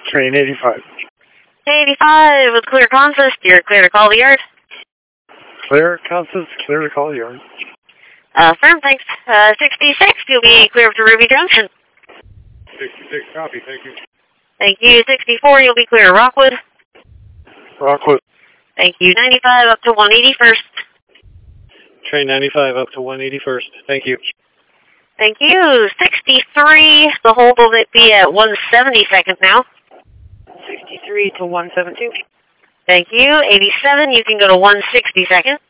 Train 85. 85 with clear consist. You're clear to call the yard. Clear, Constance, clear to call yard. Firm, thanks. 66, you'll be clear up to Ruby Junction. 66, copy, thank you. Thank you. 64, you'll be clear to Rockwood. Rockwood. Thank you. 95 up to 181st. Train 95 up to 181st. Thank you. Thank you. 63, the hold will be at 172nd now. 63 to 172. Thank you. 87, you can go to 162nd.